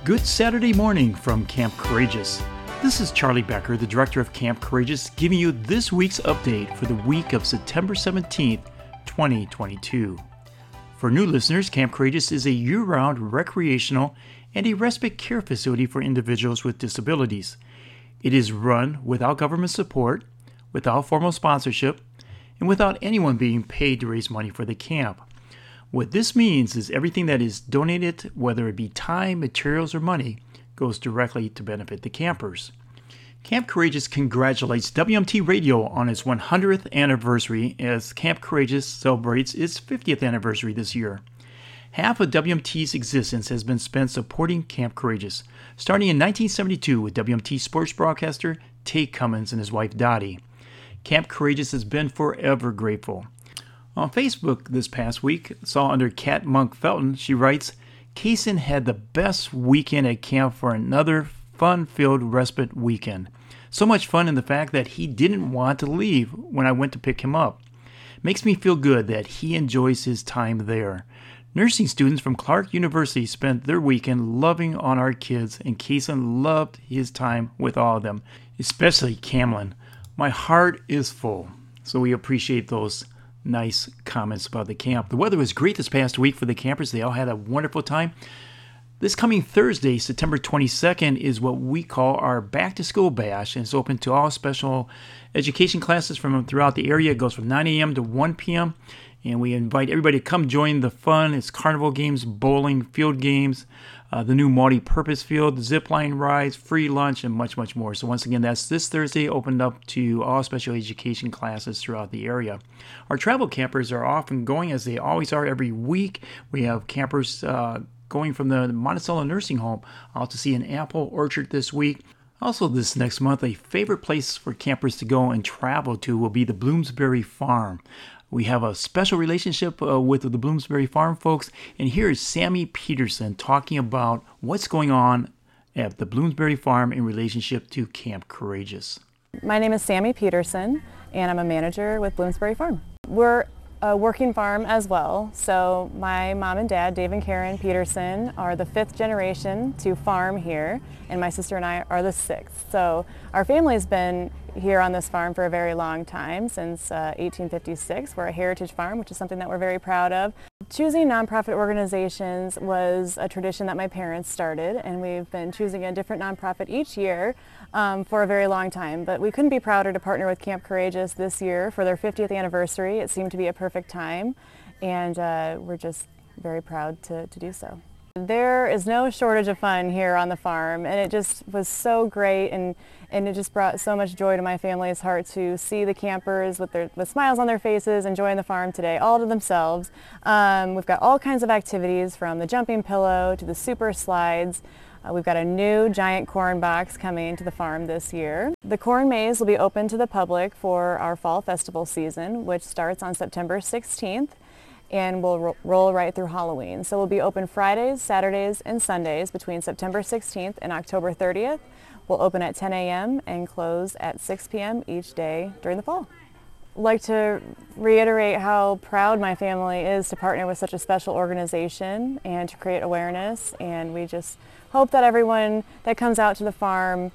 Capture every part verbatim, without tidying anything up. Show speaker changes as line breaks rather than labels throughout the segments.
Good Saturday morning from Camp Courageous. This is Charlie Becker, the director of Camp Courageous, giving you this week's update for the week of September seventeenth, twenty twenty-two. For new listeners, Camp Courageous is a year-round recreational and a respite care facility for individuals with disabilities. It is run without government support, without formal sponsorship, and without anyone being paid to raise money for the camp. What this means is everything that is donated, whether it be time, materials, or money, goes directly to benefit the campers. Camp Courageous congratulates W M T Radio on its one hundredth anniversary as Camp Courageous celebrates its fiftieth anniversary this year. Half of W M T's existence has been spent supporting Camp Courageous, starting in nineteen seventy-two with W M T sports broadcaster Tate Cummins and his wife Dottie. Camp Courageous has been forever grateful. On Facebook this past week, saw under Kat Monk Felton, she writes, Kaysen had the best weekend at camp for another fun-filled respite weekend. So much fun in the fact that he didn't want to leave when I went to pick him up. Makes me feel good that he enjoys his time there. Nursing students from Clark University spent their weekend loving on our kids, and Kaysen loved his time with all of them, especially Camlin. My heart is full, so we appreciate those nice comments about the camp. The weather was great this past week for the campers. They all had a wonderful time. This coming Thursday, September twenty-second, is what we call our Back to School Bash, and it's open to all special education classes from throughout the area. It goes from nine a.m. to one p.m., and we invite everybody to come join the fun. It's carnival games, bowling, field games, uh, the new multi-purpose field, zip line rides, free lunch, and much, much more. So once again, that's this Thursday, opened up to all special education classes throughout the area. Our travel campers are often going, as they always are every week. We have campers uh, going from the Monticello Nursing Home out to see an apple orchard this week. Also this next month, a favorite place for campers to go and travel to will be the Bloomsbury Farm. We have a special relationship uh, with the Bloomsbury Farm folks, and here is Sammy Peterson talking about what's going on at the Bloomsbury Farm in relationship to Camp Courageous.
My name is Sammy Peterson, and I'm a manager with Bloomsbury Farm. We're a working farm as well, so my mom and dad, Dave and Karen Peterson, are the fifth generation to farm here, and my sister and I are the sixth. So our family's been here on this farm for a very long time, since uh, eighteen fifty-six. We're a heritage farm, which is something that we're very proud of. Choosing nonprofit organizations was a tradition that my parents started, and we've been choosing a different nonprofit each year um, for a very long time. But we couldn't be prouder to partner with Camp Courageous this year for their fiftieth anniversary. It seemed to be a perfect time, and uh, we're just very proud to, to do so. There is no shortage of fun here on the farm, and it just was so great, and, and it just brought so much joy to my family's heart to see the campers with their with smiles on their faces enjoying the farm today, all to themselves. Um, we've got all kinds of activities, from the jumping pillow to the super slides. Uh, we've got a new giant corn box coming into the farm this year. The corn maze will be open to the public for our fall festival season, which starts on September sixteenth. And we'll ro- roll right through Halloween. So we'll be open Fridays, Saturdays, and Sundays between September sixteenth and October thirtieth. We'll open at ten a.m. and close at six p.m. each day during the fall. I'd like to reiterate how proud my family is to partner with such a special organization and to create awareness. And we just hope that everyone that comes out to the farm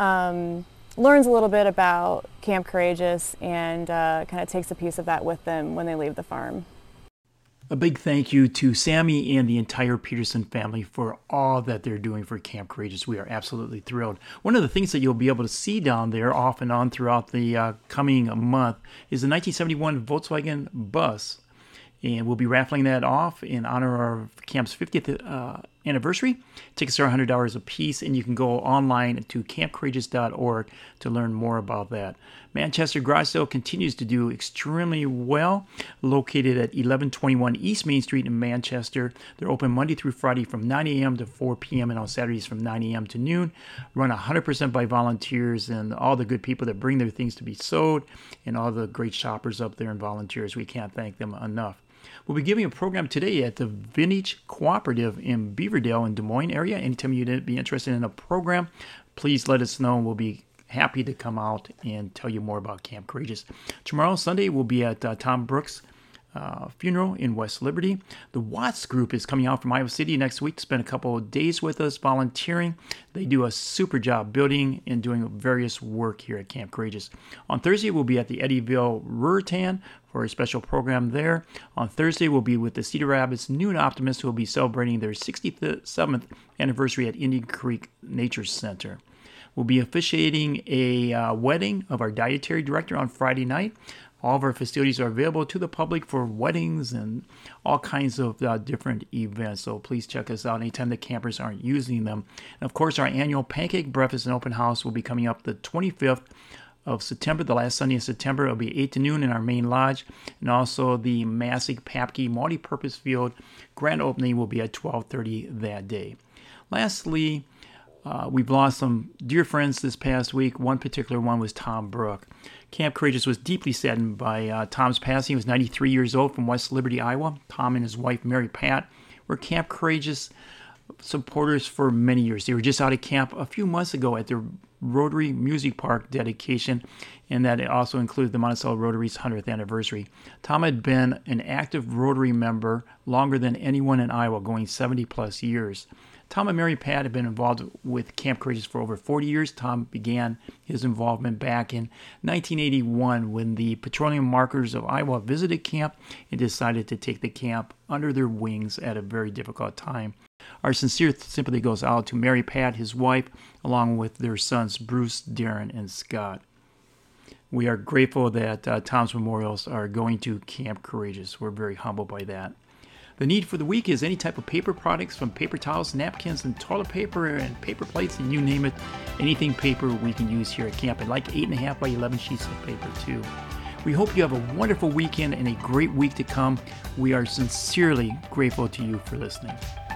um, learns a little bit about Camp Courageous and uh, kind of takes a piece of that with them when they leave the farm.
A big thank you to Sammy and the entire Peterson family for all that they're doing for Camp Courageous. We are absolutely thrilled. One of the things that you'll be able to see down there off and on throughout the uh, coming month is the nineteen seventy-one Volkswagen bus. And we'll be raffling that off in honor of camp's fiftieth uh, anniversary. Tickets are one hundred dollars a piece, and you can go online to camp courageous dot org to learn more about that. Manchester Garage Sale continues to do extremely well, located at eleven twenty-one East Main Street in Manchester. They're open Monday through Friday from nine a.m. to four p.m. and on Saturdays from nine a.m. to noon. Run one hundred percent by volunteers and all the good people that bring their things to be sold, and all the great shoppers up there and volunteers. We can't thank them enough. We'll be giving a program today at the Vintage Cooperative in Beaverdale in Des Moines area. Anytime you'd be interested in a program, please let us know. We'll be happy to come out and tell you more about Camp Courageous. Tomorrow, Sunday, we'll be at uh, Tom Brooks' uh, funeral in West Liberty. The Watts Group is coming out from Iowa City next week to spend a couple of days with us volunteering. They do a super job building and doing various work here at Camp Courageous. On Thursday, we'll be at the Eddyville Ruritan for a special program there. On Thursday, we'll be with the Cedar Rapids Noon Optimists, who will be celebrating their sixty-seventh anniversary at Indian Creek Nature Center. We'll be officiating a uh, wedding of our dietary director on Friday night. All of our facilities are available to the public for weddings and all kinds of uh, different events. So please check us out anytime the campers aren't using them. And of course, our annual pancake breakfast and open house will be coming up the twenty-fifth of September, the last Sunday in September. It'll be eight to noon in our main lodge. And also the Massig Papke multi-purpose field grand opening will be at twelve thirty that day. Lastly, Uh, we've lost some dear friends this past week. One particular one was Tom Brook. Camp Courageous was deeply saddened by uh, Tom's passing. He was ninety-three years old from West Liberty, Iowa. Tom and his wife, Mary Pat, were Camp Courageous supporters for many years. They were just out of camp a few months ago at their Rotary Music Park dedication, and that also included the Monticello Rotary's hundredth anniversary. Tom had been an active Rotary member longer than anyone in Iowa, going seventy plus years. Tom and Mary Pat have been involved with Camp Courageous for over forty years. Tom began his involvement back in nineteen eighty-one when the Petroleum Markers of Iowa visited camp and decided to take the camp under their wings at a very difficult time. Our sincere sympathy goes out to Mary Pat, his wife, along with their sons Bruce, Darren, and Scott. We are grateful that uh, Tom's memorials are going to Camp Courageous. We're very humbled by that. The need for the week is any type of paper products, from paper towels, napkins, and toilet paper, and paper plates, and you name it. Anything paper we can use here at camp. I like eight and a half by eleven sheets of paper too. We hope you have a wonderful weekend and a great week to come. We are sincerely grateful to you for listening.